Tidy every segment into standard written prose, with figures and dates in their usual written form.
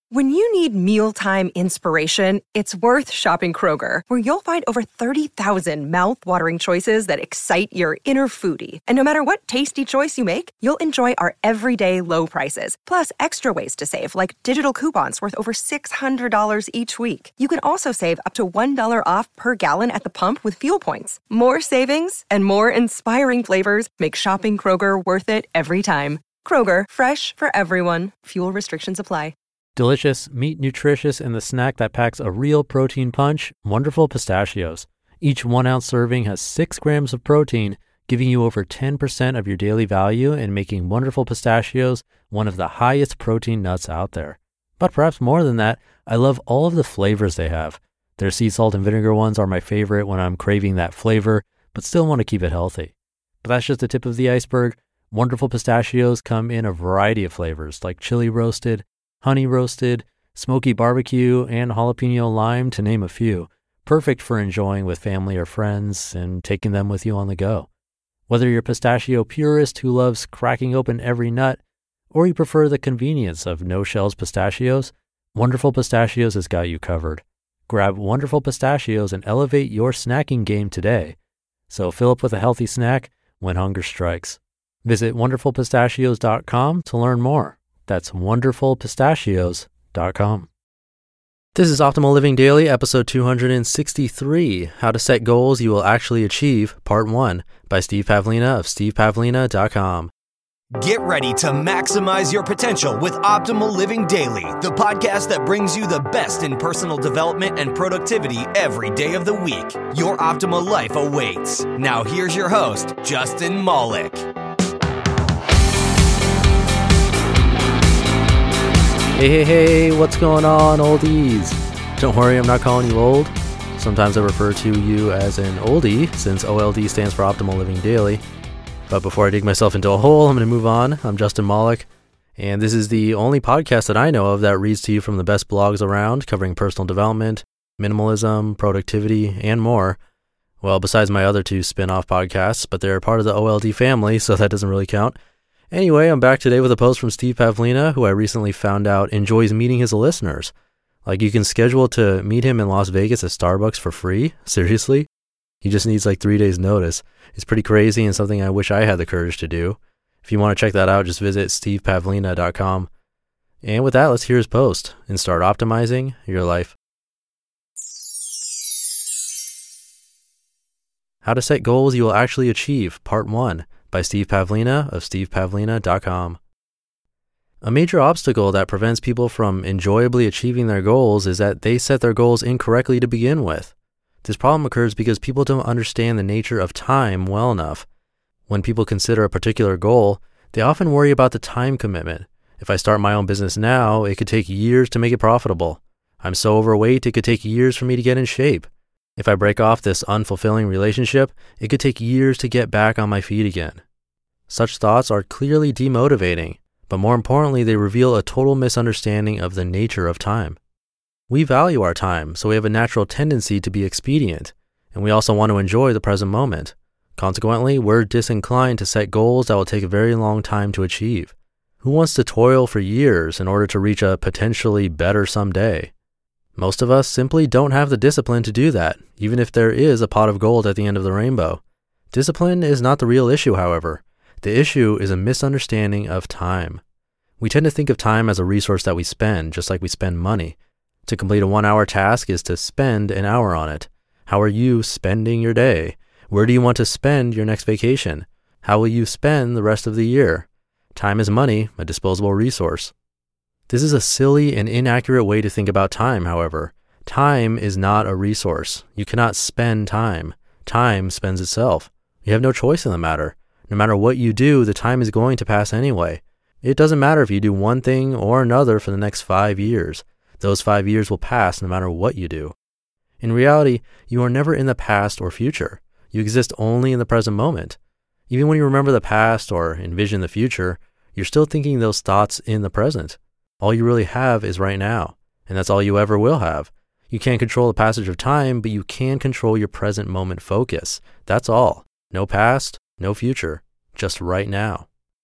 When you need mealtime inspiration, it's worth shopping Kroger, where you'll find over 30,000 mouth-watering choices that excite your inner foodie. And no matter what tasty choice you make, you'll enjoy our everyday low prices, plus extra ways to save, like digital coupons worth over $600 each week. You can also save up to $1 off per gallon at the pump with fuel points. More savings and more inspiring flavors make shopping Kroger worth it every time. Kroger, fresh for everyone. Fuel restrictions apply. Delicious, meat nutritious, and the snack that packs a real protein punch, Wonderful Pistachios. Each 1 ounce serving has 6 grams of protein, giving you over 10% of your daily value and making Wonderful Pistachios one of the highest protein nuts out there. But perhaps more than that, I love all of the flavors they have. Their sea salt and vinegar ones are my favorite when I'm craving that flavor, but still want to keep it healthy. But that's just the tip of the iceberg. Wonderful Pistachios come in a variety of flavors like chili roasted, honey roasted, smoky barbecue, and jalapeno lime, to name a few. Perfect for enjoying with family or friends and taking them with you on the go. Whether you're a pistachio purist who loves cracking open every nut, or you prefer the convenience of no-shells pistachios, Wonderful Pistachios has got you covered. Grab Wonderful Pistachios and elevate your snacking game today. So fill up with a healthy snack when hunger strikes. Visit wonderfulpistachios.com to learn more. That's wonderfulpistachios.com. This is Optimal Living Daily, episode 263, How to Set Goals You Will Actually Achieve, Part 1, by Steve Pavlina of stevepavlina.com. Get ready to maximize your potential with Optimal Living Daily, the podcast that brings you the best in personal development and productivity every day of the week. Your optimal life awaits. Now here's your host, Justin Malik. Hey, what's going on, oldies? Don't worry, I'm not calling you old. Sometimes I refer to you as an oldie, since OLD stands for Optimal Living Daily. But before I dig myself into a hole, I'm going to move on. I'm Justin Malik, and this is the only podcast that I know of that reads to you from the best blogs around, covering personal development, minimalism, productivity, and more. Well, besides my other 2 spin-off podcasts, but they're part of the OLD family, so that doesn't really count. Anyway, I'm back today with a post from Steve Pavlina, who I recently found out enjoys meeting his listeners. Like, you can schedule to meet him in Las Vegas at Starbucks for free? Seriously? He just needs like 3 days notice. It's pretty crazy and something I wish I had the courage to do. If you want to check that out, just visit stevepavlina.com. And with that, let's hear his post and start optimizing your life. How to Set Goals You Will Actually Achieve, Part 1, by Steve Pavlina of stevepavlina.com. A major obstacle that prevents people from enjoyably achieving their goals is that they set their goals incorrectly to begin with. This problem occurs because people don't understand the nature of time well enough. When people consider a particular goal, they often worry about the time commitment. If I start my own business now, it could take years to make it profitable. I'm so overweight, it could take years for me to get in shape. If I break off this unfulfilling relationship, it could take years to get back on my feet again. Such thoughts are clearly demotivating, but more importantly, they reveal a total misunderstanding of the nature of time. We value our time, so we have a natural tendency to be expedient, and we also want to enjoy the present moment. Consequently, we're disinclined to set goals that will take a very long time to achieve. Who wants to toil for years in order to reach a potentially better someday? Most of us simply don't have the discipline to do that, even if there is a pot of gold at the end of the rainbow. Discipline is not the real issue, however. The issue is a misunderstanding of time. We tend to think of time as a resource that we spend, just like we spend money. To complete a 1-hour task is to spend an hour on it. How are you spending your day? Where do you want to spend your next vacation? How will you spend the rest of the year? Time is money, a disposable resource. This is a silly and inaccurate way to think about time, however. Time is not a resource. You cannot spend time. Time spends itself. You have no choice in the matter. No matter what you do, the time is going to pass anyway. It doesn't matter if you do one thing or another for the next 5 years. Those 5 years will pass no matter what you do. In reality, you are never in the past or future. You exist only in the present moment. Even when you remember the past or envision the future, you're still thinking those thoughts in the present. All you really have is right now, and that's all you ever will have. You can't control the passage of time, but you can control your present moment focus. That's all. No past, no future, just right now.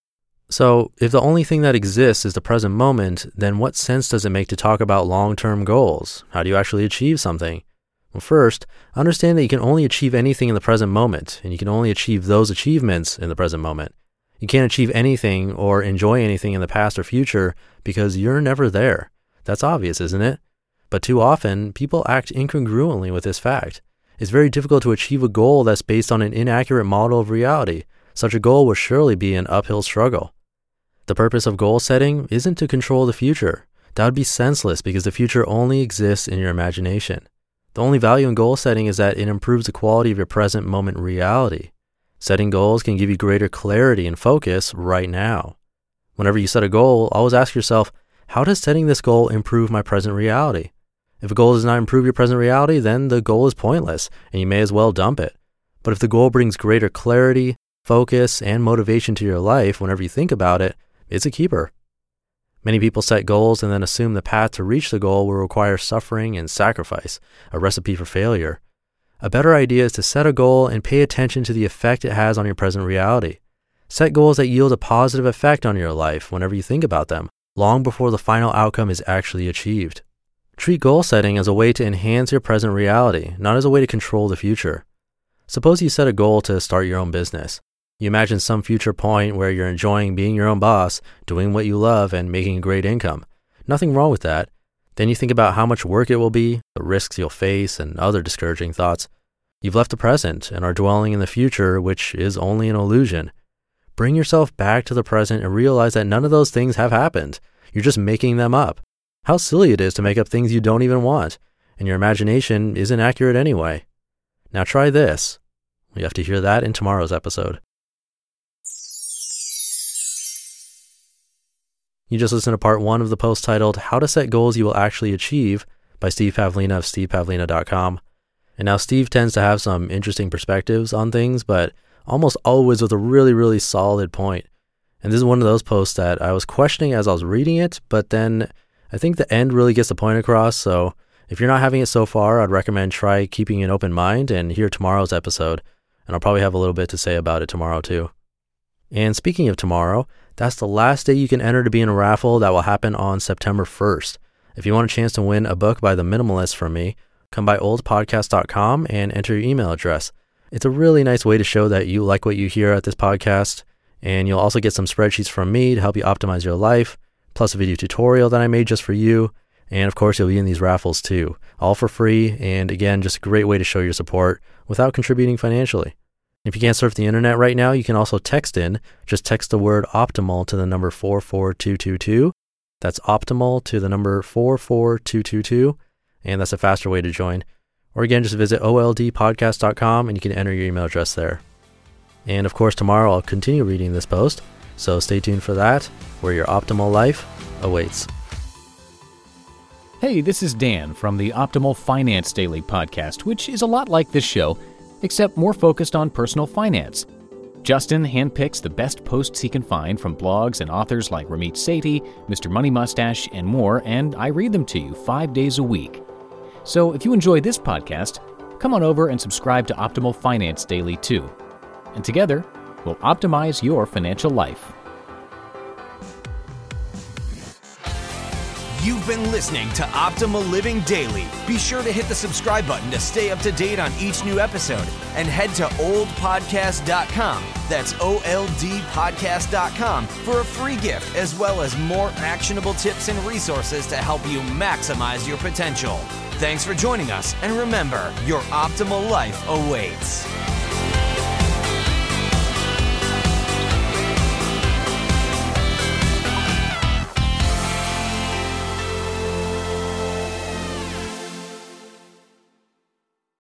So, if the only thing that exists is the present moment, then what sense does it make to talk about long-term goals? How do you actually achieve something? Well, first, understand that you can only achieve anything in the present moment, and you can only achieve those achievements in the present moment. You can't achieve anything or enjoy anything in the past or future because you're never there. That's obvious, isn't it? But too often, people act incongruently with this fact. It's very difficult to achieve a goal that's based on an inaccurate model of reality. Such a goal will surely be an uphill struggle. The purpose of goal setting isn't to control the future. That would be senseless because the future only exists in your imagination. The only value in goal setting is that it improves the quality of your present moment reality. Setting goals can give you greater clarity and focus right now. Whenever you set a goal, always ask yourself, how does setting this goal improve my present reality? If a goal does not improve your present reality, then the goal is pointless and you may as well dump it. But if the goal brings greater clarity, focus, and motivation to your life whenever you think about it, it's a keeper. Many people set goals and then assume the path to reach the goal will require suffering and sacrifice, a recipe for failure. A better idea is to set a goal and pay attention to the effect it has on your present reality. Set goals that yield a positive effect on your life whenever you think about them, long before the final outcome is actually achieved. Treat goal setting as a way to enhance your present reality, not as a way to control the future. Suppose you set a goal to start your own business. You imagine some future point where you're enjoying being your own boss, doing what you love, and making a great income. Nothing wrong with that. Then you think about how much work it will be, the risks you'll face, and other discouraging thoughts. You've left the present and are dwelling in the future, which is only an illusion. Bring yourself back to the present and realize that none of those things have happened. You're just making them up. How silly it is to make up things you don't even want, and your imagination isn't accurate anyway. Now try this. You have to hear that in tomorrow's episode. You just listened to part 1 of the post titled, How to Set Goals You Will Actually Achieve by Steve Pavlina of stevepavlina.com. And now Steve tends to have some interesting perspectives on things, but almost always with a really, really solid point. And this is one of those posts that I was questioning as I was reading it, but then I think the end really gets the point across. So if you're not having it so far, I'd recommend try keeping an open mind and hear tomorrow's episode. And I'll probably have a little bit to say about it tomorrow too. And speaking of tomorrow, that's the last day you can enter to be in a raffle that will happen on September 1st. If you want a chance to win a book by The Minimalist from me, come by oldpodcast.com and enter your email address. It's a really nice way to show that you like what you hear at this podcast, and you'll also get some spreadsheets from me to help you optimize your life, plus a video tutorial that I made just for you, and of course you'll be in these raffles too, all for free, and again, just a great way to show your support without contributing financially. If you can't surf the internet right now, you can also text in. Just text the word optimal to the number 44222. That's optimal to the number 44222. And that's a faster way to join. Or again, just visit oldpodcast.com and you can enter your email address there. And of course, tomorrow I'll continue reading this post. So stay tuned for that, where your optimal life awaits. Hey, this is Dan from the Optimal Finance Daily podcast, which is a lot like this show, except more focused on personal finance. Justin handpicks the best posts he can find from blogs and authors like Ramit Sethi, Mr. Money Mustache, and more, and I read them to you 5 days a week. So if you enjoy this podcast, come on over and subscribe to Optimal Finance Daily too. And together, we'll optimize your financial life. You've been listening to Optimal Living Daily. Be sure to hit the subscribe button to stay up to date on each new episode and head to oldpodcast.com. That's oldpodcast.com for a free gift as well as more actionable tips and resources to help you maximize your potential. Thanks for joining us, and remember, your optimal life awaits.